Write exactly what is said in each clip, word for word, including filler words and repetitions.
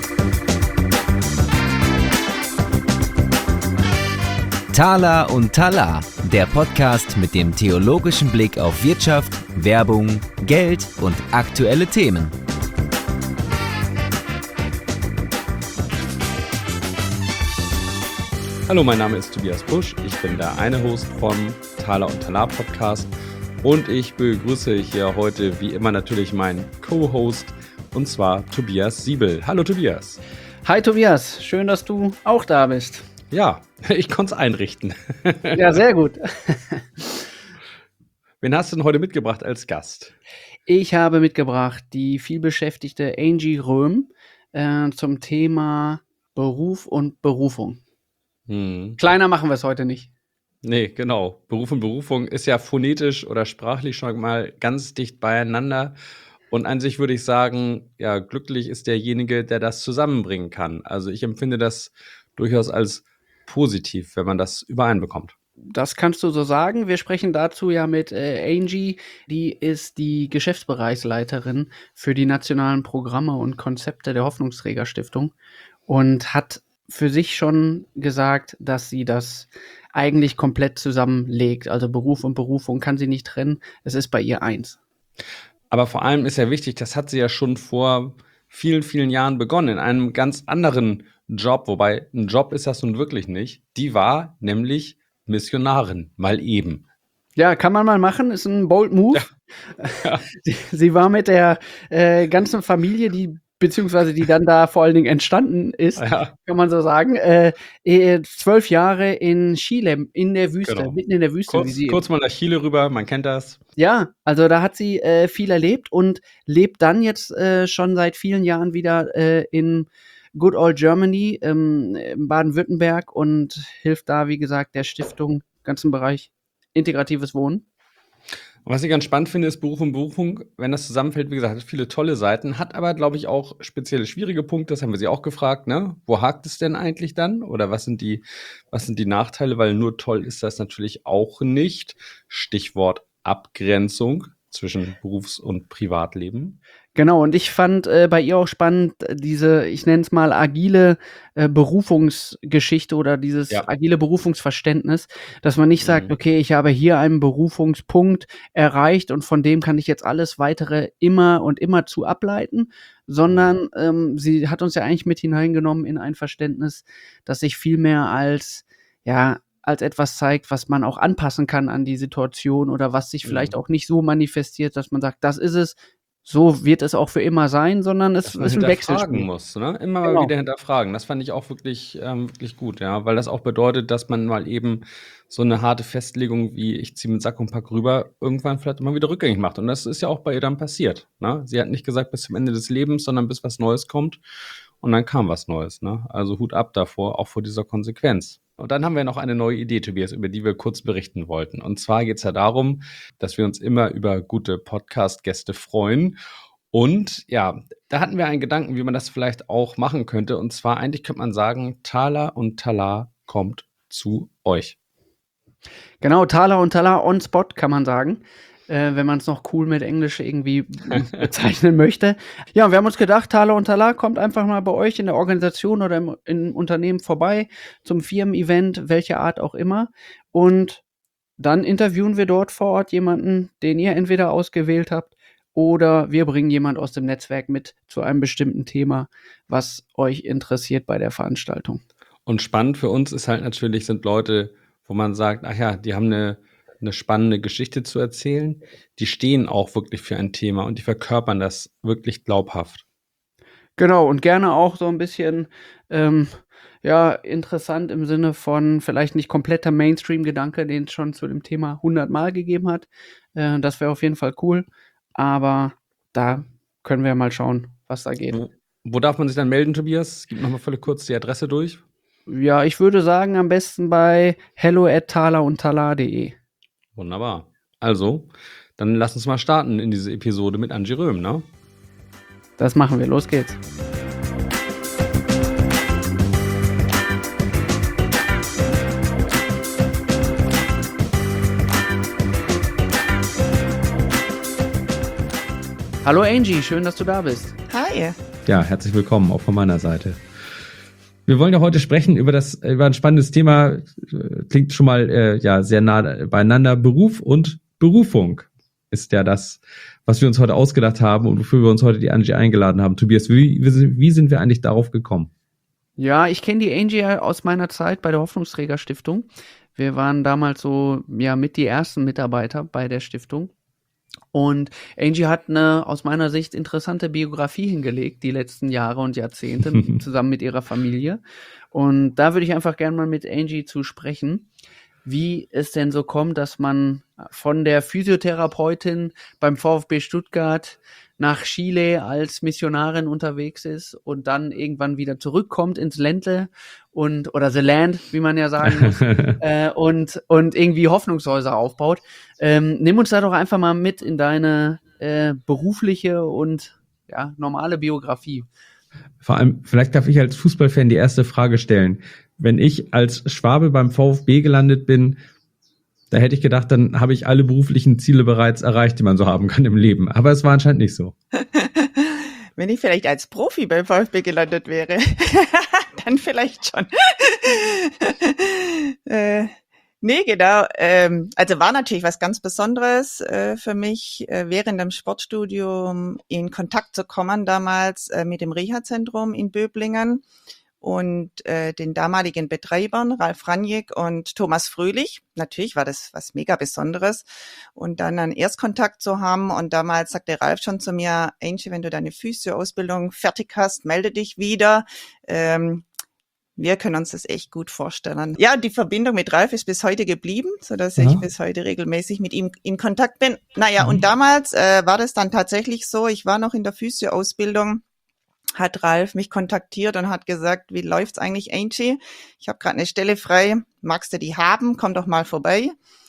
Thaler und Thaler, der Podcast mit dem theologischen Blick auf Wirtschaft, Werbung, Geld und aktuelle Themen. Hallo, mein Name ist Tobias Busch, ich bin der eine Host vom Thaler und Thaler Podcast und ich begrüße hier heute wie immer natürlich meinen Co-Host und zwar Tobias Siebel. Hallo Tobias. Hi Tobias, schön, dass du auch da bist. Ja, ich konnte es einrichten. Ja, sehr gut. Wen hast du denn heute mitgebracht als Gast? Ich habe mitgebracht die vielbeschäftigte Angie Röhm äh, zum Thema Beruf und Berufung. Hm. Kleiner machen wir es heute nicht. Nee, genau. Beruf und Berufung ist ja phonetisch oder sprachlich schon mal ganz dicht beieinander. Und an sich würde ich sagen, ja, glücklich ist derjenige, der das zusammenbringen kann. Also ich empfinde das durchaus als positiv, wenn man das übereinbekommt. Das kannst du so sagen. Wir sprechen dazu ja mit äh, Angie, die ist die Geschäftsbereichsleiterin für die nationalen Programme und Konzepte der Hoffnungsträger-Stiftung und hat für sich schon gesagt, dass sie das eigentlich komplett zusammenlegt. Also Beruf und Berufung kann sie nicht trennen. Es ist bei ihr eins. Aber vor allem ist ja wichtig, das hat sie ja schon vor vielen, vielen Jahren begonnen, in einem ganz anderen Job, wobei ein Job ist das nun wirklich nicht. Die war nämlich Missionarin, mal eben. Ja, kann man mal machen, ist ein bold Move. Ja. Ja. Sie, sie war mit der äh, ganzen Familie, die beziehungsweise die dann da vor allen Dingen entstanden ist, Ja. kann man so sagen, äh, äh, zwölf Jahre in Chile, in der Wüste, Genau. mitten in der Wüste. Kurz, wie sie kurz mal nach Chile rüber, man kennt das. Ja, also da hat sie äh, viel erlebt und lebt dann jetzt äh, schon seit vielen Jahren wieder äh, in Good Old Germany, ähm, in Baden-Württemberg und hilft da, wie gesagt, der Stiftung, ganzen Bereich integratives Wohnen. Und was ich ganz spannend finde, ist Beruf und Berufung, wenn das zusammenfällt, wie gesagt, hat viele tolle Seiten, hat aber, glaube ich, auch spezielle schwierige Punkte, das haben wir sie auch gefragt, ne? Wo hakt es denn eigentlich dann? Oder was sind die, was sind die Nachteile? Weil nur toll ist das natürlich auch nicht. Stichwort Abgrenzung zwischen Berufs- und Privatleben. Genau, und ich fand äh, bei ihr auch spannend, diese, ich nenne es mal agile äh, Berufungsgeschichte oder dieses Ja. agile Berufungsverständnis, dass man nicht sagt, Mhm. okay, ich habe hier einen Berufungspunkt erreicht und von dem kann ich jetzt alles weitere immer und immer zu ableiten, sondern ähm, sie hat uns ja eigentlich mit hineingenommen in ein Verständnis, das sich viel mehr als, ja, als etwas zeigt, was man auch anpassen kann an die Situation oder was sich vielleicht Mhm. auch nicht so manifestiert, dass man sagt, das ist es, so wird es auch für immer sein, sondern es Dass man ist ein hinterfragen Wechselspiel. muss, ne? Immer mal Genau. wieder hinterfragen. Das fand ich auch wirklich, ähm, wirklich gut, ja, weil das auch bedeutet, dass man mal eben so eine harte Festlegung wie ich ziehe mit Sack und Pack rüber irgendwann vielleicht immer wieder rückgängig macht. Und das ist ja auch bei ihr dann passiert, ne? Sie hat nicht gesagt bis zum Ende des Lebens, sondern bis was Neues kommt. Und dann kam was Neues, ne? Also Hut ab davor, auch vor dieser Konsequenz. Und dann haben wir noch eine neue Idee, Tobias, über die wir kurz berichten wollten. Und zwar geht es ja darum, dass wir uns immer über gute Podcast-Gäste freuen. Und ja, da hatten wir einen Gedanken, wie man das vielleicht auch machen könnte. Und zwar eigentlich könnte man sagen, Thaler und Thaler kommt zu euch. Genau, Thaler und Thaler on Spot, kann man sagen, äh, wenn man es noch cool mit Englisch irgendwie bezeichnen möchte. Ja, und wir haben uns gedacht, Thaler und Thaler kommt einfach mal bei euch in der Organisation oder im, im Unternehmen vorbei zum Firmen-Event, welche Art auch immer. Und dann interviewen wir dort vor Ort jemanden, den ihr entweder ausgewählt habt, oder wir bringen jemand aus dem Netzwerk mit zu einem bestimmten Thema, was euch interessiert bei der Veranstaltung. Und spannend für uns ist halt natürlich, sind Leute, wo man sagt, ach ja, die haben eine, eine spannende Geschichte zu erzählen. Die stehen auch wirklich für ein Thema und die verkörpern das wirklich glaubhaft. Genau, und gerne auch so ein bisschen, ähm, ja, interessant im Sinne von vielleicht nicht kompletter Mainstream-Gedanke, den es schon zu dem Thema hundertmal gegeben hat. Äh, das wäre auf jeden Fall cool. Aber da können wir mal schauen, was da geht. Wo, wo darf man sich dann melden, Tobias? Gib nochmal völlig kurz die Adresse durch. Ja, ich würde sagen, am besten bei hello at thaler und thaler punkt de. Wunderbar. Also, dann lass uns mal starten in diese Episode mit Angie Röhm, ne? Das machen wir. Los geht's. Hallo Angie, schön, dass du da bist. Hi. ja, herzlich willkommen auch von meiner Seite. Wir wollen ja heute sprechen über das über ein spannendes Thema, klingt schon mal äh, ja sehr nah beieinander. Beruf und Berufung ist ja das, was wir uns heute ausgedacht haben und wofür wir uns heute die Angie eingeladen haben. Tobias, wie, wie, wie sind wir eigentlich darauf gekommen? Ja, ich kenne die Angie aus meiner Zeit bei der Hoffnungsträger-Stiftung. Wir waren damals so ja mit die ersten Mitarbeiter bei der Stiftung. Und Angie hat eine aus meiner Sicht interessante Biografie hingelegt, die letzten Jahre und Jahrzehnte, zusammen mit ihrer Familie. Und da würde ich einfach gerne mal mit Angie zu sprechen, wie es denn so kommt, dass man von der Physiotherapeutin beim VfB Stuttgart nach Chile als Missionarin unterwegs ist und dann irgendwann wieder zurückkommt ins Ländle und oder The Land, wie man ja sagen muss, äh, und und irgendwie Hoffnungshäuser aufbaut. Ähm, nimm uns da doch einfach mal mit in deine äh, berufliche und ja normale Biografie. Vor allem, vielleicht darf ich als Fußballfan die erste Frage stellen. Wenn ich als Schwabe beim VfB gelandet bin, da hätte ich gedacht, dann habe ich alle beruflichen Ziele bereits erreicht, die man so haben kann im Leben. Aber es war anscheinend nicht so. Wenn ich vielleicht als Profi beim VfB gelandet wäre, dann vielleicht schon. äh, nee, genau. Ähm, also war natürlich was ganz Besonderes äh, für mich, äh, während dem Sportstudium in Kontakt zu kommen, damals äh, mit dem Reha-Zentrum in Böblingen und äh, den damaligen Betreibern, Ralf Ranjik und Thomas Fröhlich. Natürlich war das was mega Besonderes. Und dann einen Erstkontakt zu haben. Und damals sagte Ralf schon zu mir, Angie, wenn du deine Physio-Ausbildung fertig hast, melde dich wieder. Ähm, wir können uns das echt gut vorstellen. Ja, die Verbindung mit Ralf ist bis heute geblieben, sodass ja. ich bis heute regelmäßig mit ihm in Kontakt bin. Naja, mhm. und damals äh, war das dann tatsächlich so, ich war noch in der Physio-Ausbildung, hat Ralf mich kontaktiert und hat gesagt, wie läuft's eigentlich, Angie? Ich habe gerade eine Stelle frei, magst du die haben? Komm doch mal vorbei.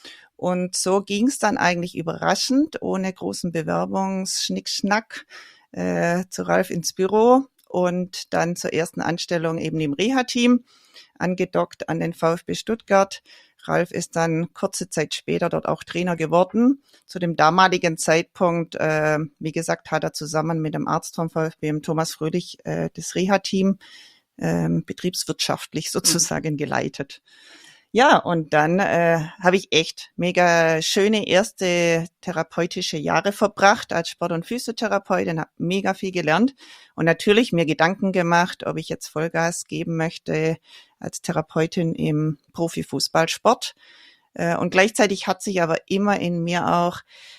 Und so ging's dann eigentlich überraschend, ohne großen Bewerbungsschnickschnack, äh, zu Ralf ins Büro und dann zur ersten Anstellung eben im Reha-Team, angedockt an den VfB Stuttgart. Ralf ist dann kurze Zeit später dort auch Trainer geworden. Zu dem damaligen Zeitpunkt, äh, wie gesagt, hat er zusammen mit dem Arzt vom VfB, dem Thomas Fröhlich, äh, das Reha-Team äh, betriebswirtschaftlich sozusagen geleitet. Ja, und dann äh, habe ich echt mega schöne erste therapeutische Jahre verbracht als Sport- und Physiotherapeutin, habe mega viel gelernt und natürlich mir Gedanken gemacht, ob ich jetzt Vollgas geben möchte als Therapeutin im Profifußballsport. Äh, und gleichzeitig hat sich aber immer in mir auch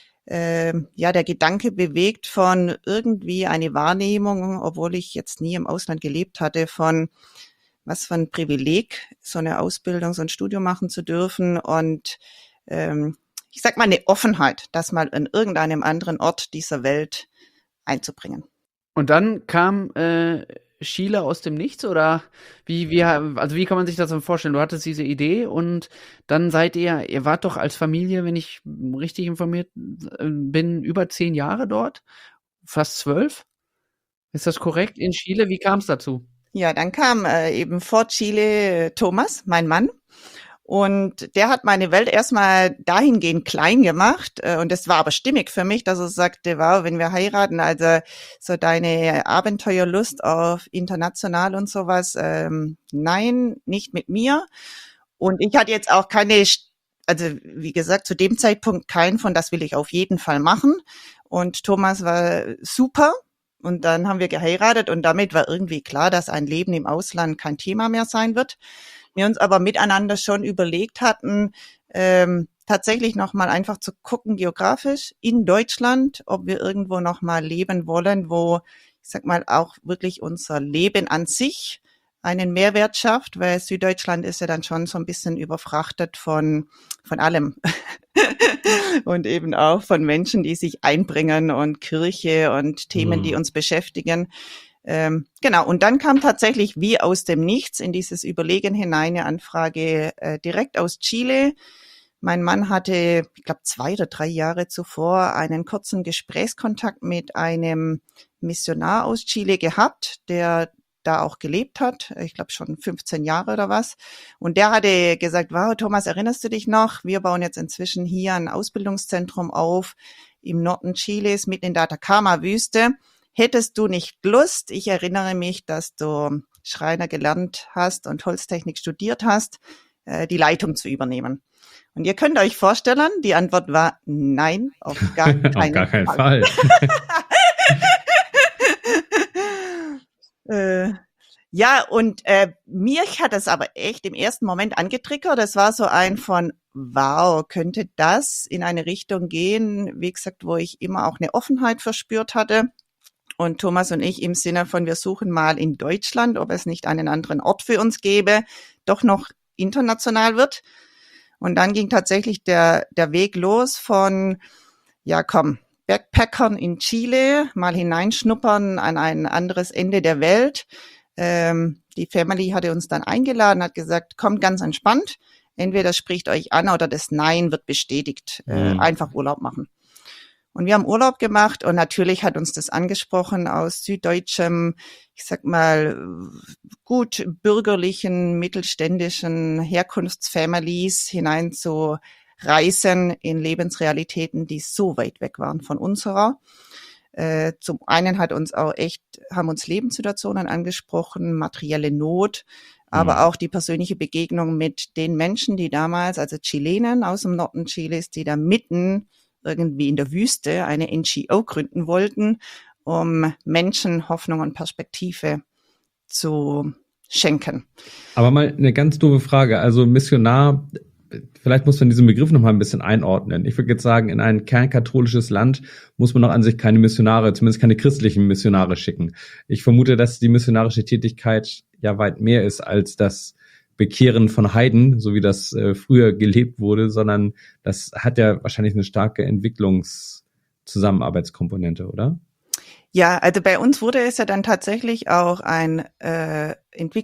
äh, ja der Gedanke bewegt von irgendwie eine Wahrnehmung, obwohl ich jetzt nie im Ausland gelebt hatte, von was für ein Privileg, so eine Ausbildung, so ein Studium machen zu dürfen und ähm, ich sag mal eine Offenheit, das mal an irgendeinem anderen Ort dieser Welt einzubringen. Und dann kam äh, Chile aus dem Nichts oder wie, wie, also wie kann man sich das dann vorstellen? Du hattest diese Idee und dann seid ihr, ihr wart doch als Familie, wenn ich richtig informiert bin, über zehn Jahre dort, fast zwölf. Ist das korrekt in Chile? Wie kam es dazu? Ja, dann kam äh, eben vor Chile äh, Thomas, mein Mann. Und der hat meine Welt erstmal dahingehend klein gemacht. Äh, und das war aber stimmig für mich, dass er sagte, wow, wenn wir heiraten, also so deine Abenteuerlust auf international und sowas, ähm, nein, nicht mit mir. Und ich hatte jetzt auch keine, also wie gesagt, zu dem Zeitpunkt kein von, das will ich auf jeden Fall machen. Und Thomas war super. Und dann haben wir geheiratet und damit war irgendwie klar, dass ein Leben im Ausland kein Thema mehr sein wird. Wir uns aber miteinander schon überlegt hatten, ähm, tatsächlich nochmal einfach zu gucken, geografisch in Deutschland, ob wir irgendwo nochmal leben wollen, wo, ich sag mal, auch wirklich unser Leben an sich einen Mehrwert schafft, weil Süddeutschland ist ja dann schon so ein bisschen überfrachtet von, von allem. Und eben auch von Menschen, die sich einbringen und Kirche und Themen, mhm. die uns beschäftigen. Ähm, genau, und dann kam tatsächlich wie aus dem Nichts in dieses Überlegen hinein eine Anfrage äh, direkt aus Chile. Mein Mann hatte, ich glaube, zwei oder drei Jahre zuvor einen kurzen Gesprächskontakt mit einem Missionar aus Chile gehabt, der da auch gelebt hat, ich glaube schon fünfzehn Jahre oder was. Und der hatte gesagt, wow, Thomas, erinnerst du dich noch? Wir bauen jetzt inzwischen hier ein Ausbildungszentrum auf im Norden Chiles, mitten in der Atacama-Wüste. hättest du nicht Lust, ich erinnere mich, dass du Schreiner gelernt hast und Holztechnik studiert hast, äh, die Leitung zu übernehmen? Und ihr könnt euch vorstellen, die Antwort war nein, auf gar keinen, Auf gar keinen Fall. Fall. äh, ja, und äh, mich hat das aber echt im ersten Moment angetriggert. Das war so ein von, wow, könnte das in eine Richtung gehen, wie gesagt, wo ich immer auch eine Offenheit verspürt hatte. Und Thomas und ich im Sinne von, wir suchen mal in Deutschland, ob es nicht einen anderen Ort für uns gäbe, doch noch international wird. Und dann ging tatsächlich der, der Weg los von, ja komm, Backpackern in Chile, mal hineinschnuppern an ein anderes Ende der Welt. Ähm, die Family hatte uns dann eingeladen, hat gesagt, kommt ganz entspannt. Entweder spricht euch an oder das Nein wird bestätigt. Äh, Mhm. einfach Urlaub machen. Und wir haben Urlaub gemacht und natürlich hat uns das angesprochen, aus süddeutschem, ich sag mal, gut bürgerlichen, mittelständischen Herkunftsfamilies hinein zu reisen in Lebensrealitäten, die so weit weg waren von unserer. Äh, zum einen hat uns auch echt, haben uns Lebenssituationen angesprochen, materielle Not, aber Mhm. auch die persönliche Begegnung mit den Menschen, die damals, also Chilenen aus dem Norden Chiles, die da mitten irgendwie in der Wüste eine N G O gründen wollten, um Menschen Hoffnung und Perspektive zu schenken. Aber mal eine ganz doofe Frage. Also Missionar, vielleicht muss man diesen Begriff noch mal ein bisschen einordnen. Ich würde jetzt sagen, in ein kernkatholisches Land muss man noch an sich keine Missionare, zumindest keine christlichen Missionare schicken. Ich vermute, dass die missionarische Tätigkeit ja weit mehr ist als das Bekehren von Heiden, so wie das äh, früher gelebt wurde, sondern das hat ja wahrscheinlich eine starke Entwicklungszusammenarbeitskomponente, oder? Ja, also bei uns wurde es ja dann tatsächlich auch ein äh,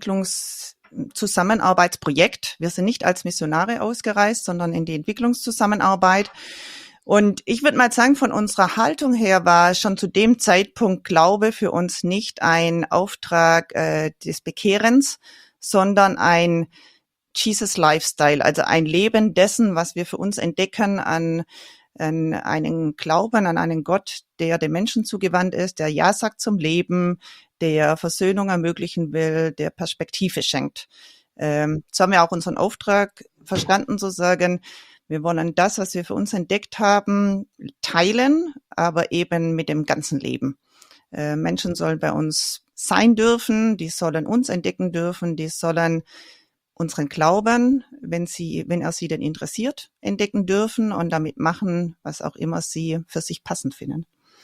Entwicklungszusammenarbeitsprojekt. Wir sind nicht als Missionare ausgereist, sondern in die Entwicklungszusammenarbeit. Und ich würde mal sagen, von unserer Haltung her war schon zu dem Zeitpunkt Glaube für uns nicht ein Auftrag äh, des Bekehrens, sondern ein Jesus Lifestyle, also ein Leben dessen, was wir für uns entdecken an, an einen Glauben, an einen Gott, der dem Menschen zugewandt ist, der Ja sagt zum Leben, der Versöhnung ermöglichen will, der Perspektive schenkt. Ähm, so haben wir auch unseren Auftrag verstanden, zu sagen, wir wollen das, was wir für uns entdeckt haben, teilen, aber eben mit dem ganzen Leben. Äh, Menschen sollen bei uns sein dürfen, die sollen uns entdecken dürfen, die sollen unseren Glauben, wenn sie, wenn er sie denn interessiert, entdecken dürfen und damit machen, was auch immer sie für sich passend finden.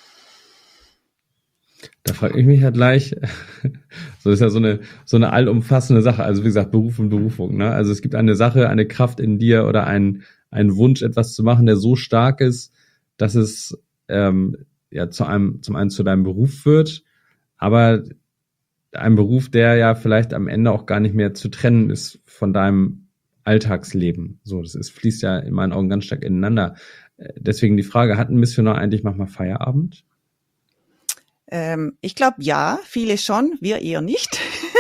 Da frage ich mich halt gleich, so ist ja so eine so eine allumfassende Sache, also wie gesagt, Beruf und Berufung, ne? Also es gibt eine Sache, eine Kraft in dir oder ein ein Wunsch, etwas zu machen, der so stark ist, dass es ähm, ja zu einem zum einen zu deinem Beruf wird, aber ein Beruf, der ja vielleicht am Ende auch gar nicht mehr zu trennen ist von deinem Alltagsleben. So, das ist, fließt ja in meinen Augen ganz stark ineinander. Deswegen die Frage, hat ein Missionar eigentlich manchmal Feierabend? Ähm, ich glaube, ja, viele schon, wir eher nicht.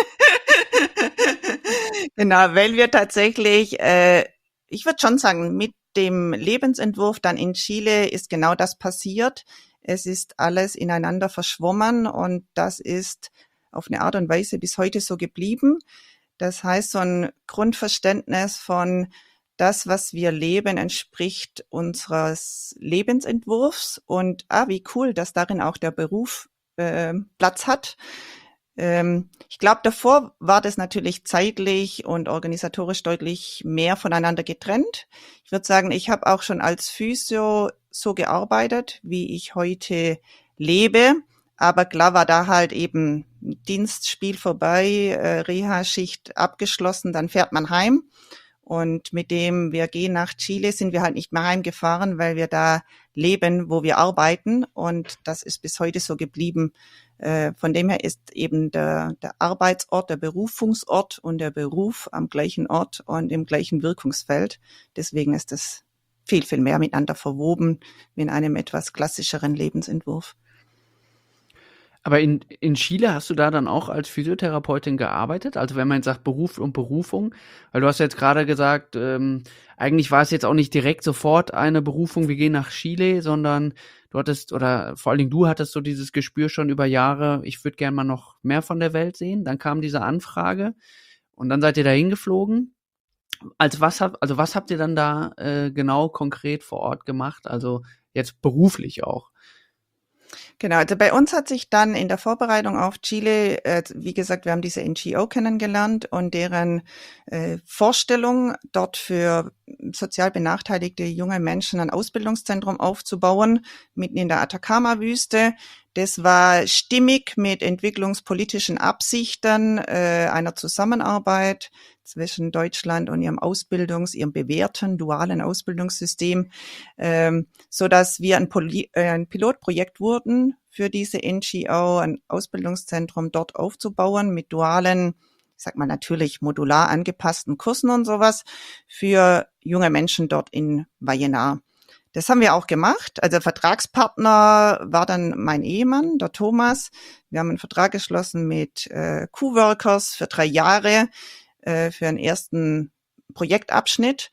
Genau, weil wir tatsächlich, äh, ich würde schon sagen, mit dem Lebensentwurf dann in Chile ist genau das passiert. Es ist alles ineinander verschwommen und das ist auf eine Art und Weise bis heute so geblieben. Das heißt, so ein Grundverständnis von das, was wir leben, entspricht unseres Lebensentwurfs und ah, wie cool, dass darin auch der Beruf äh, Platz hat. Ähm, ich glaube, davor war das natürlich zeitlich und organisatorisch deutlich mehr voneinander getrennt. Ich würde sagen, ich habe auch schon als Physio so gearbeitet, wie ich heute lebe. Aber klar war da halt eben Dienstspiel vorbei, äh, Reha-Schicht abgeschlossen, dann fährt man heim. Und mit dem wir gehen nach Chile sind wir halt nicht mehr heimgefahren, weil wir da leben, wo wir arbeiten. Und das ist bis heute so geblieben. Äh, von dem her ist eben der, der Arbeitsort, der Berufungsort und der Beruf am gleichen Ort und im gleichen Wirkungsfeld. Deswegen ist das viel, viel mehr miteinander verwoben wie in einem etwas klassischeren Lebensentwurf. Aber in, in Chile hast du da dann auch als Physiotherapeutin gearbeitet? Also wenn man jetzt sagt Beruf und Berufung, weil du hast jetzt gerade gesagt, ähm, eigentlich war es jetzt auch nicht direkt sofort eine Berufung, wir gehen nach Chile, sondern du hattest, oder vor allen Dingen du hattest so dieses Gespür schon über Jahre, ich würde gerne mal noch mehr von der Welt sehen. Dann kam diese Anfrage und dann seid ihr da hingeflogen. Als was habt, also was habt ihr dann da äh, genau konkret vor Ort gemacht? Also jetzt beruflich auch. Genau, also bei uns hat sich dann in der Vorbereitung auf Chile, äh, wie gesagt, wir haben diese N G O kennengelernt und deren äh, Vorstellung, dort für sozial benachteiligte junge Menschen ein Ausbildungszentrum aufzubauen, mitten in der Atacama-Wüste. Das war stimmig mit entwicklungspolitischen Absichten äh, einer Zusammenarbeit zwischen Deutschland und ihrem Ausbildungs-, ihrem bewährten dualen Ausbildungssystem, ähm, so dass wir ein, Poli- äh, ein Pilotprojekt wurden für diese N G O, ein Ausbildungszentrum dort aufzubauen mit dualen, ich sag mal natürlich modular angepassten Kursen und sowas für junge Menschen dort in Vallenar. Das haben wir auch gemacht. Also Vertragspartner war dann mein Ehemann, der Thomas. Wir haben einen Vertrag geschlossen mit äh, Q-Workers für drei Jahre äh, für einen ersten Projektabschnitt.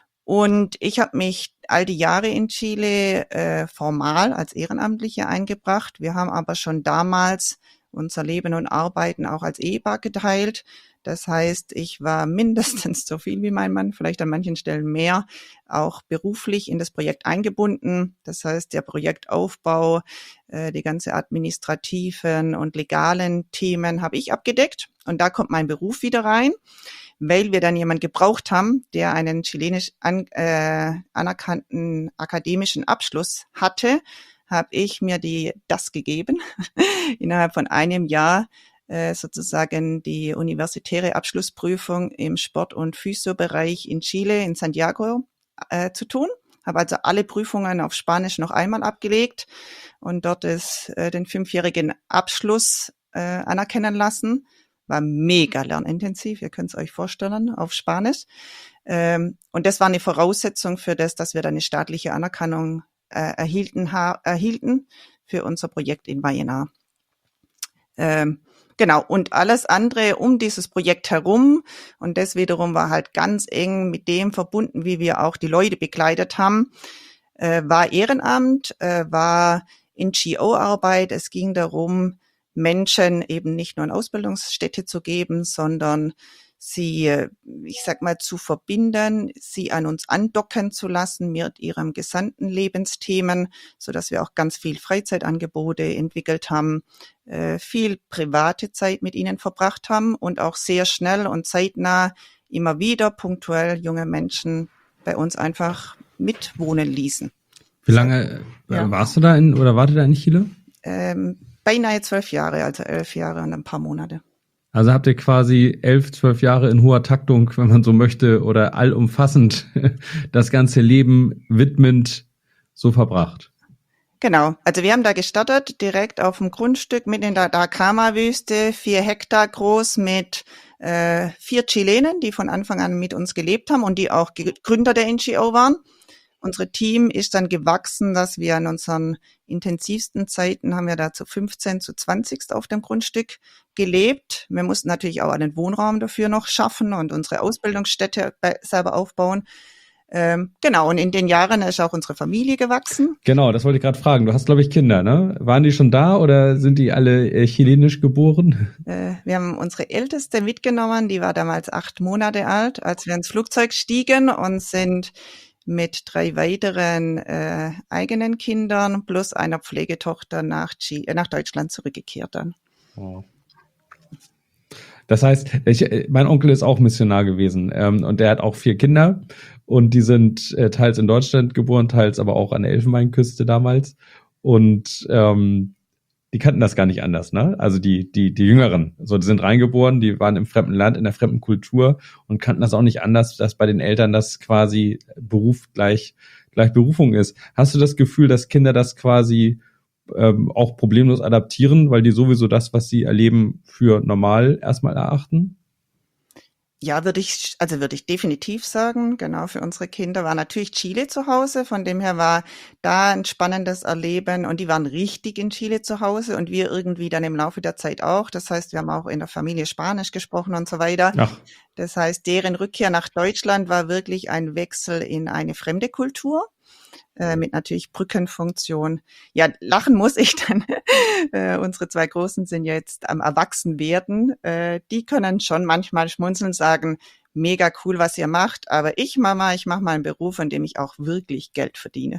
Und ich habe mich all die Jahre in Chile äh, formal als Ehrenamtliche eingebracht. Wir haben aber schon damals unser Leben und Arbeiten auch als Ehepaar geteilt. Das heißt, ich war mindestens so viel wie mein Mann, vielleicht an manchen Stellen mehr, auch beruflich in das Projekt eingebunden. Das heißt, der Projektaufbau, äh, die ganze administrativen und legalen Themen habe ich abgedeckt. Und da kommt mein Beruf wieder rein, weil wir dann jemanden gebraucht haben, der einen chilenisch an, äh, anerkannten akademischen Abschluss hatte, habe ich mir die das gegeben, innerhalb von einem Jahr sozusagen die universitäre Abschlussprüfung im Sport- und Physio-Bereich in Chile, in Santiago, äh, zu tun. Habe also alle Prüfungen auf Spanisch noch einmal abgelegt und dort ist, äh, den fünfjährigen Abschluss äh, anerkennen lassen. War mega lernintensiv, ihr könnt es euch vorstellen, auf Spanisch. Ähm, und das war eine Voraussetzung für das, dass wir dann eine staatliche Anerkennung äh, erhielten, ha- erhielten für unser Projekt in Vallenar. Ähm, Genau, und alles andere um dieses Projekt herum, und das wiederum war halt ganz eng mit dem verbunden, wie wir auch die Leute begleitet haben, äh, war Ehrenamt, äh, war N G O-Arbeit. Es ging darum, Menschen eben nicht nur eine Ausbildungsstätte zu geben, sondern sie, ich sag mal, zu verbinden, sie an uns andocken zu lassen mit ihrem gesamten Lebensthemen, so dass wir auch ganz viel Freizeitangebote entwickelt haben, äh, viel private Zeit mit ihnen verbracht haben und auch sehr schnell und zeitnah immer wieder punktuell junge Menschen bei uns einfach mitwohnen ließen. Wie lange äh, Ja. warst du da in, oder wart ihr da in Chile? Ähm, beinahe zwölf Jahre, also elf Jahre und ein paar Monate. Also habt ihr quasi elf, zwölf Jahre in hoher Taktung, wenn man so möchte, oder allumfassend das ganze Leben widmend so verbracht. Genau, also wir haben da gestartet, direkt auf dem Grundstück mitten in der Atacama-Wüste, vier Hektar groß mit äh, vier Chilenen, die von Anfang an mit uns gelebt haben und die auch Ge- Gründer der N G O waren. Unser Team ist dann gewachsen, dass wir an unseren intensivsten Zeiten haben wir da zu fünfzehn, zu zwanzig auf dem Grundstück gelebt. Wir mussten natürlich auch einen Wohnraum dafür noch schaffen und unsere Ausbildungsstätte bei, selber aufbauen. Ähm, genau, und in den Jahren ist auch unsere Familie gewachsen. Genau, das wollte ich gerade fragen. Du hast, glaube ich, Kinder, ne? Waren die schon da oder sind die alle äh, chilenisch geboren? Äh, wir haben unsere Älteste mitgenommen, die war damals acht Monate alt, als wir ins Flugzeug stiegen und sind mit drei weiteren äh, eigenen Kindern plus einer Pflegetochter nach, G- äh, nach Deutschland zurückgekehrt dann. Oh. Das heißt, ich, mein Onkel ist auch Missionar gewesen ähm, und der hat auch vier Kinder und die sind äh, teils in Deutschland geboren, teils aber auch an der Elfenbeinküste damals und ähm, die kannten das gar nicht anders, ne? Also die die die Jüngeren, so die sind reingeboren, die waren im fremden Land, in der fremden Kultur und kannten das auch nicht anders, dass bei den Eltern das quasi Beruf gleich gleich Berufung ist. Hast du das Gefühl, dass Kinder das quasi ähm, auch problemlos adaptieren, weil die sowieso das, was sie erleben, für normal erstmal erachten? Ja, würde ich, also würde ich definitiv sagen, genau, für unsere Kinder war natürlich Chile zu Hause, von dem her war da ein spannendes Erleben und die waren richtig in Chile zu Hause und wir irgendwie dann im Laufe der Zeit auch. Das heißt, wir haben auch in der Familie Spanisch gesprochen und so weiter. Ach, Das heißt, deren Rückkehr nach Deutschland war wirklich ein Wechsel in eine fremde Kultur. Äh, mit natürlich Brückenfunktion. Ja, lachen muss ich dann. äh, unsere zwei Großen sind jetzt am Erwachsenwerden. Äh, die können schon manchmal schmunzeln, sagen, mega cool, was ihr macht. Aber ich, Mama, ich mache mal einen Beruf, in dem ich auch wirklich Geld verdiene.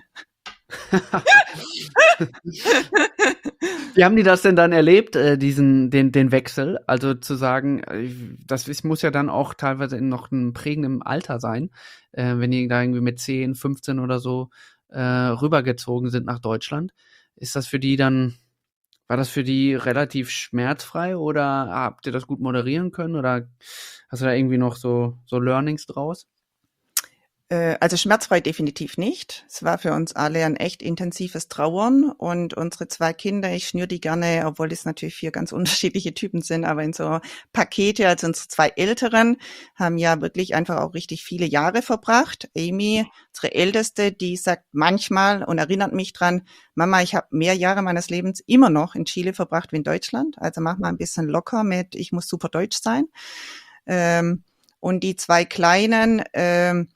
Wie haben die das denn dann erlebt, äh, diesen, den, den Wechsel? Also zu sagen, äh, das ist, muss ja dann auch teilweise in noch einem prägenden Alter sein, äh, wenn die da irgendwie mit zehn, fünfzehn oder so äh, rübergezogen sind nach Deutschland. Ist das für die dann, war das für die relativ schmerzfrei oder habt ihr das gut moderieren können oder hast du da irgendwie noch so, so Learnings draus? Also schmerzfrei definitiv nicht. Es war für uns alle ein echt intensives Trauern und unsere zwei Kinder, ich schnüre die gerne, obwohl es natürlich vier ganz unterschiedliche Typen sind, aber in so Pakete, also unsere zwei Älteren haben ja wirklich einfach auch richtig viele Jahre verbracht. Amy, unsere Älteste, die sagt manchmal und erinnert mich dran, Mama, ich habe mehr Jahre meines Lebens immer noch in Chile verbracht wie in Deutschland, also mach mal ein bisschen locker mit, ich muss super deutsch sein. Und die zwei Kleinen, ähm,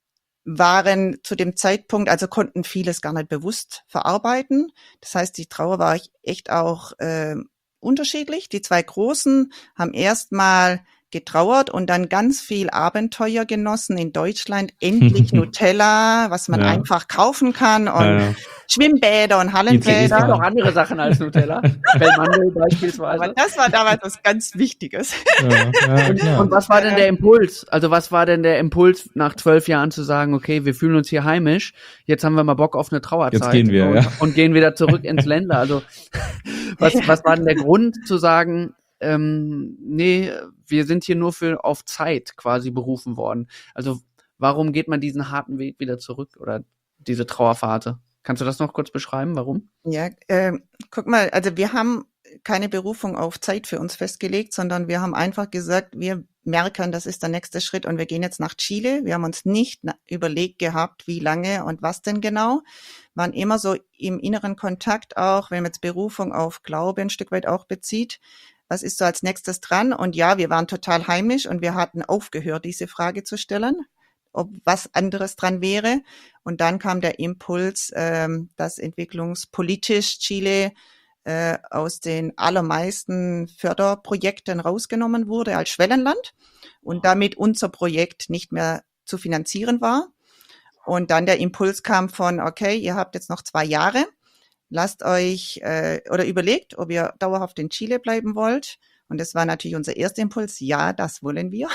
waren zu dem Zeitpunkt, also konnten vieles gar nicht bewusst verarbeiten. Das heißt, die Trauer war echt auch äh, unterschiedlich. Die zwei Großen haben erstmal getrauert und dann ganz viel Abenteuer genossen in Deutschland. Endlich Nutella, was man ja. einfach kaufen kann und ja, ja. Schwimmbäder und Hallenbäder. Es gibt auch andere Sachen als Nutella. Bellmandel beispielsweise. Aber das war damals was ganz Wichtiges. Ja, ja, und, und was war denn der Impuls? Also was war denn der Impuls nach zwölf Jahren zu sagen, okay, wir fühlen uns hier heimisch, jetzt haben wir mal Bock auf eine Trauerzeit. Jetzt gehen wir, und, ja. und gehen wieder zurück ins Länder. Also was, was war denn der Grund zu sagen, ähm, nee, wir sind hier nur für auf Zeit quasi berufen worden. Also warum geht man diesen harten Weg wieder zurück oder diese Trauerphase? Kannst du das noch kurz beschreiben, warum? Ja, äh, guck mal, also wir haben keine Berufung auf Zeit für uns festgelegt, sondern wir haben einfach gesagt, wir merken, das ist der nächste Schritt und wir gehen jetzt nach Chile. Wir haben uns nicht überlegt gehabt, wie lange und was denn genau. Waren immer so im inneren Kontakt auch, wenn man jetzt Berufung auf Glaube ein Stück weit auch bezieht. Was ist so als nächstes dran? Und ja, wir waren total heimisch und wir hatten aufgehört, diese Frage zu stellen, ob was anderes dran wäre. Und dann kam der Impuls, ähm, dass entwicklungspolitisch Chile äh, aus den allermeisten Förderprojekten rausgenommen wurde als Schwellenland und damit unser Projekt nicht mehr zu finanzieren war. Und dann der Impuls kam von, okay, ihr habt jetzt noch zwei Jahre. Lasst euch äh, oder überlegt, ob ihr dauerhaft in Chile bleiben wollt. Und das war natürlich unser erster Impuls. Ja, das wollen wir.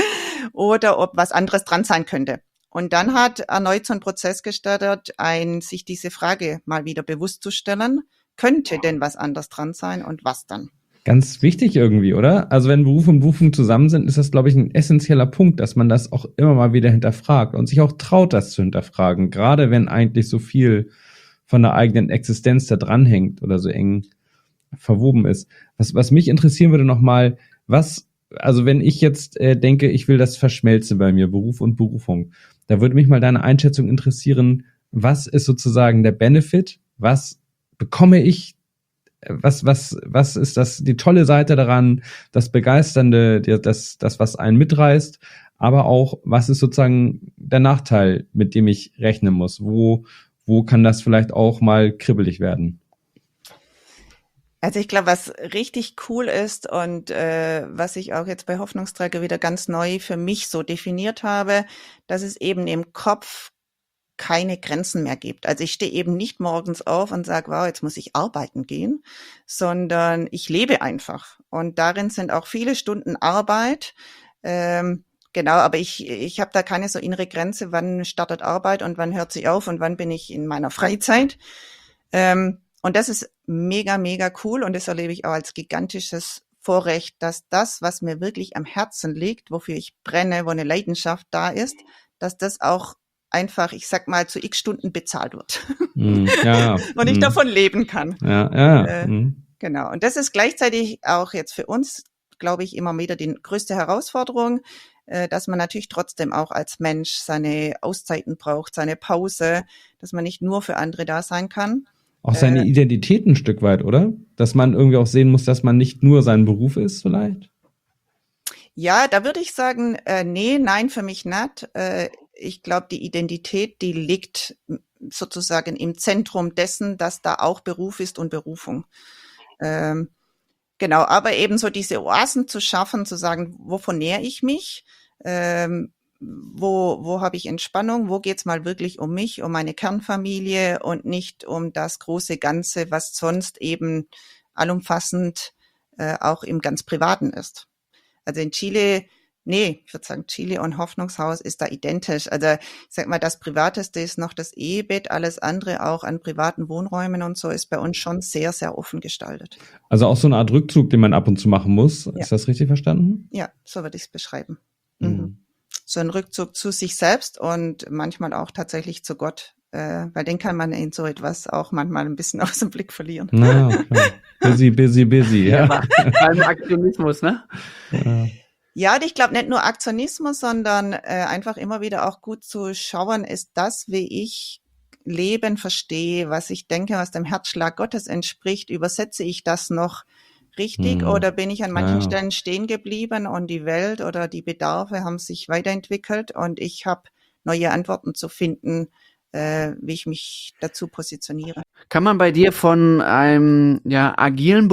Oder ob was anderes dran sein könnte. Und dann hat erneut so ein Prozess gestartet, ein, sich diese Frage mal wieder bewusst zu stellen. Könnte denn was anderes dran sein und was dann? Ganz wichtig irgendwie, oder? Also wenn Beruf und Berufung zusammen sind, ist das, glaube ich, ein essentieller Punkt, dass man das auch immer mal wieder hinterfragt und sich auch traut, das zu hinterfragen. Gerade wenn eigentlich so viel von der eigenen Existenz da dranhängt oder so eng verwoben ist. Was, was mich interessieren würde nochmal, was, also wenn ich jetzt äh, denke, ich will das verschmelzen bei mir, Beruf und Berufung, da würde mich mal deine Einschätzung interessieren, was ist sozusagen der Benefit, was bekomme ich, was, was, was ist das, die tolle Seite daran, das Begeisternde, das, das, was einen mitreißt, aber auch, was ist sozusagen der Nachteil, mit dem ich rechnen muss, wo Wo kann das vielleicht auch mal kribbelig werden? Also ich glaube, was richtig cool ist und äh, was ich auch jetzt bei Hoffnungsträger wieder ganz neu für mich so definiert habe, dass es eben im Kopf keine Grenzen mehr gibt. Also ich stehe eben nicht morgens auf und sage, wow, jetzt muss ich arbeiten gehen, sondern ich lebe einfach. Und darin sind auch viele Stunden Arbeit. Ähm, Genau, aber ich ich habe da keine so innere Grenze, wann startet Arbeit und wann hört sie auf und wann bin ich in meiner Freizeit. Ähm, und das ist mega, mega cool und das erlebe ich auch als gigantisches Vorrecht, dass das, was mir wirklich am Herzen liegt, wofür ich brenne, wo eine Leidenschaft da ist, dass das auch einfach, ich sag mal, zu x Stunden bezahlt wird. Mm, ja, und ich mm. davon leben kann. Ja, ja. Äh, mm. Genau, und das ist gleichzeitig auch jetzt für uns, glaube ich, immer wieder die größte Herausforderung. äh, dass man natürlich trotzdem auch als Mensch seine Auszeiten braucht, seine Pause, dass man nicht nur für andere da sein kann. Auch seine äh, Identität ein Stück weit, oder? Dass man irgendwie auch sehen muss, dass man nicht nur sein Beruf ist vielleicht? Ja, da würde ich sagen, äh, nee, nein, für mich nicht. Äh, ich glaube, die Identität, die liegt sozusagen im Zentrum dessen, dass da auch Beruf ist und Berufung. Ähm, genau, aber eben so diese Oasen zu schaffen, zu sagen, wovon nähere ich mich? Ähm, wo wo habe ich Entspannung? Wo geht's mal wirklich um mich, um meine Kernfamilie und nicht um das große Ganze, was sonst eben allumfassend äh, auch im ganz Privaten ist. Also in Chile, nee, ich würde sagen, Chile und Hoffnungshaus ist da identisch. Also ich sag mal, das Privateste ist noch das Ehebett, alles andere auch an privaten Wohnräumen und so ist bei uns schon sehr, sehr offen gestaltet. Also auch so eine Art Rückzug, den man ab und zu machen muss. Ja. Ist das richtig verstanden? Ja, so würde ich es beschreiben. Mhm. Mhm. So ein Rückzug zu sich selbst und manchmal auch tatsächlich zu Gott, äh, weil den kann man in so etwas auch manchmal ein bisschen aus dem Blick verlieren. Na, klar. Busy, busy, busy. Ja, ja. Beim Aktionismus, ne? Ja. Ja, ich glaube nicht nur Aktionismus, sondern äh, einfach immer wieder auch gut zu schauen, ist das, wie ich Leben verstehe, was ich denke, was dem Herzschlag Gottes entspricht, übersetze ich das noch richtig hm. oder bin ich an manchen ja. Stellen stehen geblieben und die Welt oder die Bedarfe haben sich weiterentwickelt und ich habe neue Antworten zu finden, äh, wie ich mich dazu positioniere. Kann man bei dir von einem ja agilen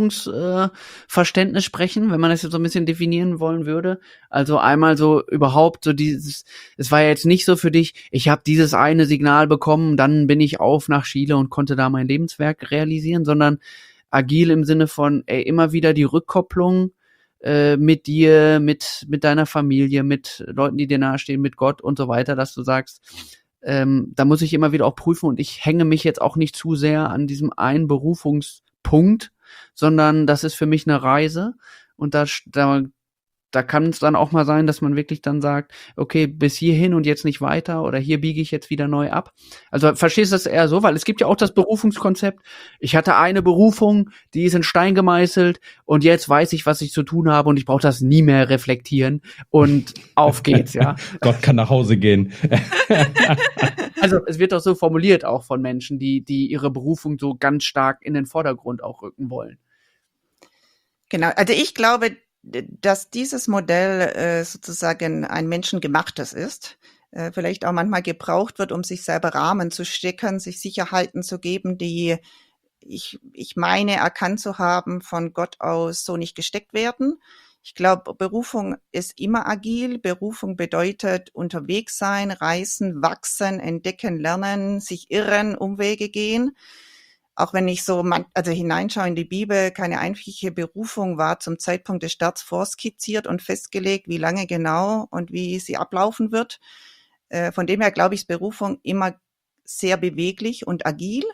Berufungsverständnis äh, sprechen, wenn man das jetzt so ein bisschen definieren wollen würde? Also einmal so überhaupt so dieses, es war ja jetzt nicht so für dich, ich habe dieses eine Signal bekommen, dann bin ich auf nach Chile und konnte da mein Lebenswerk realisieren, sondern agil im Sinne von ey, immer wieder die Rückkopplung äh, mit dir, mit mit deiner Familie, mit Leuten, die dir nahestehen, mit Gott und so weiter, dass du sagst, Ähm, da muss ich immer wieder auch prüfen und ich hänge mich jetzt auch nicht zu sehr an diesem einen Berufungspunkt, sondern das ist für mich eine Reise und da, da, da kann es dann auch mal sein, dass man wirklich dann sagt, okay, bis hierhin und jetzt nicht weiter oder hier biege ich jetzt wieder neu ab. Also verstehst du das eher so? Weil es gibt ja auch das Berufungskonzept, ich hatte eine Berufung, die ist in Stein gemeißelt und jetzt weiß ich, was ich zu tun habe und ich brauche das nie mehr reflektieren und auf geht's, ja. Gott kann nach Hause gehen. Also es wird doch so formuliert auch von Menschen, die, die ihre Berufung so ganz stark in den Vordergrund auch rücken wollen. Genau, also ich glaube, dass dieses Modell äh, sozusagen ein menschengemachtes ist, äh, vielleicht auch manchmal gebraucht wird, um sich selber Rahmen zu stecken, sich Sicherheiten zu geben, die ich, ich meine erkannt zu haben, von Gott aus so nicht gesteckt werden. Ich glaube, Berufung ist immer agil. Berufung bedeutet unterwegs sein, reisen, wachsen, entdecken, lernen, sich irren, Umwege gehen. Auch wenn ich so also hineinschaue in die Bibel, keine einfache Berufung war zum Zeitpunkt des Starts vorskizziert und festgelegt, wie lange genau und wie sie ablaufen wird. Von dem her glaube ich, ist Berufung immer sehr beweglich und agil.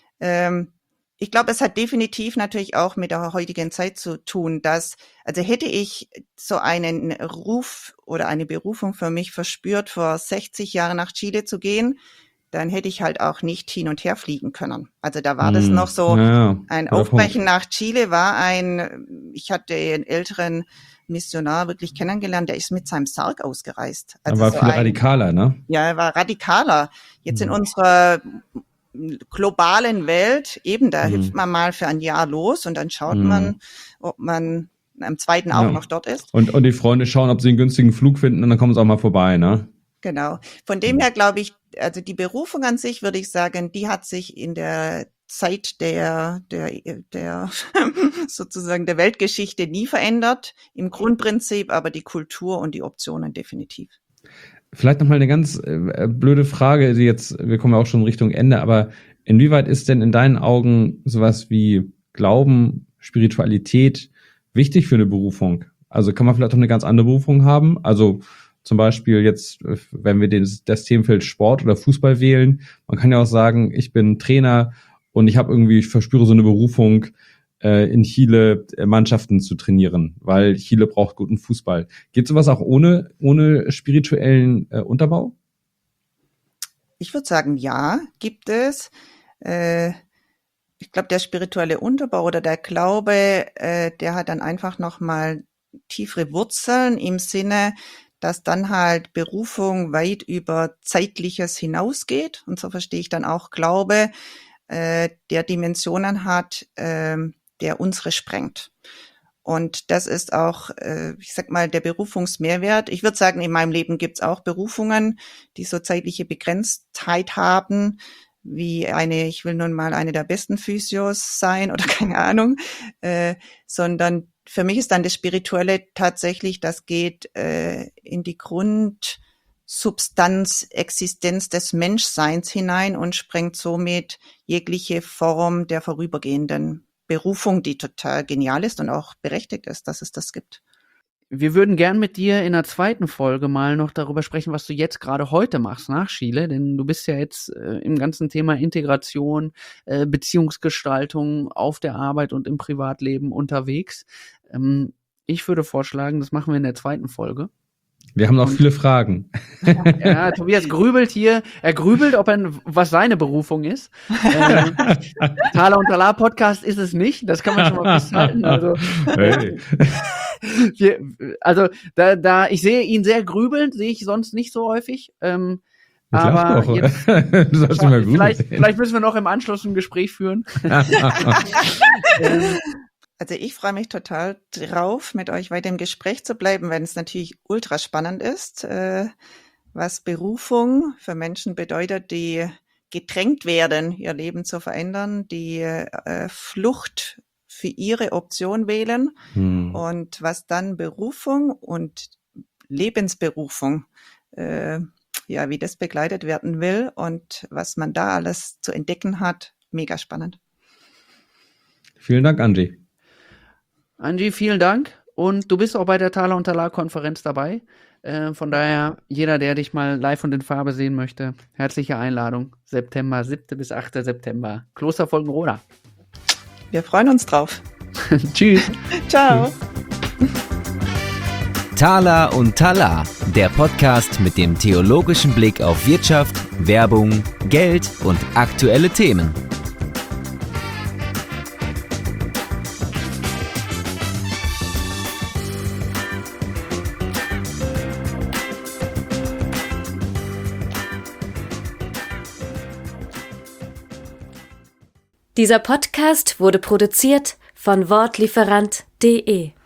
Ich glaube, es hat definitiv natürlich auch mit der heutigen Zeit zu tun, dass, also hätte ich so einen Ruf oder eine Berufung für mich verspürt, vor sechzig Jahren nach Chile zu gehen, dann hätte ich halt auch nicht hin und her fliegen können. Also da war das noch so, ja, ein Aufbrechen Punkt. Nach Chile war ein, ich hatte einen älteren Missionar wirklich kennengelernt, der ist mit seinem Sarg ausgereist. Also er war so viel ein, radikaler, ne? Ja, er war radikaler. Jetzt hm. in unserer globalen Welt, eben, da hm. hüpft man mal für ein Jahr los und dann schaut hm. man, ob man am zweiten auch ja. noch dort ist. Und, und die Freunde schauen, ob sie einen günstigen Flug finden und dann kommen sie auch mal vorbei, ne? Genau. Von dem her glaube ich, also die Berufung an sich, würde ich sagen, die hat sich in der Zeit der, der, der sozusagen der Weltgeschichte nie verändert, im Grundprinzip, aber die Kultur und die Optionen definitiv. Vielleicht nochmal eine ganz äh, blöde Frage, die jetzt, wir kommen ja auch schon Richtung Ende, aber inwieweit ist denn in deinen Augen sowas wie Glauben, Spiritualität wichtig für eine Berufung? Also kann man vielleicht auch eine ganz andere Berufung haben? Also zum Beispiel jetzt, wenn wir den, das Themenfeld Sport oder Fußball wählen, man kann ja auch sagen, ich bin Trainer und ich habe irgendwie, ich verspüre so eine Berufung, äh, in Chile Mannschaften zu trainieren, weil Chile braucht guten Fußball. Geht sowas auch ohne, ohne spirituellen äh, Unterbau? Ich würde sagen, ja, gibt es. Äh, ich glaube, der spirituelle Unterbau oder der Glaube, äh, der hat dann einfach nochmal tiefere Wurzeln im Sinne, dass dann halt Berufung weit über Zeitliches hinausgeht. Und so verstehe ich dann auch Glaube, äh, der Dimensionen hat, äh, der unsere sprengt. Und das ist auch, äh, ich sag mal, der Berufungsmehrwert. Ich würde sagen, in meinem Leben gibt's auch Berufungen, die so zeitliche Begrenztheit haben, wie eine, ich will nun mal eine der besten Physios sein oder keine Ahnung, äh, sondern für mich ist dann das Spirituelle tatsächlich, das geht äh, in die Grundsubstanz, Existenz des Menschseins hinein und sprengt somit jegliche Form der vorübergehenden Berufung, die total genial ist und auch berechtigt ist, dass es das gibt. Wir würden gern mit dir in der zweiten Folge mal noch darüber sprechen, was du jetzt gerade heute machst nach Chile, denn du bist ja jetzt äh, im ganzen Thema Integration, äh, Beziehungsgestaltung auf der Arbeit und im Privatleben unterwegs. Ähm, ich würde vorschlagen, das machen wir in der zweiten Folge. Wir haben noch Und- viele Fragen. Ja, Tobias grübelt hier, er grübelt, ob er, was seine Berufung ist. äh, Thaler und Talar Podcast ist es nicht, das kann man schon mal festhalten. Also, Hey. wir, also da, da, ich sehe ihn sehr grübeln, sehe ich sonst nicht so häufig. Ähm, Ich lach aber doch. jetzt, Du sollst nicht mehr vielleicht, grübeln. vielleicht müssen wir noch im Anschluss ein Gespräch führen. ähm, Also ich freue mich total drauf, mit euch weiter im Gespräch zu bleiben, wenn es natürlich ultra spannend ist, äh, was Berufung für Menschen bedeutet, die gedrängt werden, ihr Leben zu verändern, die äh, Flucht für ihre Option wählen Hm. und was dann Berufung und Lebensberufung, äh, ja, wie das begleitet werden will und was man da alles zu entdecken hat, mega spannend. Vielen Dank, Angie. Angie, vielen Dank. Und du bist auch bei der Thaler und Talar Konferenz dabei. Äh, von daher, jeder, der dich mal live und in Farbe sehen möchte, herzliche Einladung. September, siebten bis achten September. Kloster Volkenroda. Wir freuen uns drauf. Tschüss. Ciao. Thaler und Talar, der Podcast mit dem theologischen Blick auf Wirtschaft, Werbung, Geld und aktuelle Themen. Dieser Podcast wurde produziert von wortlieferant punkt de.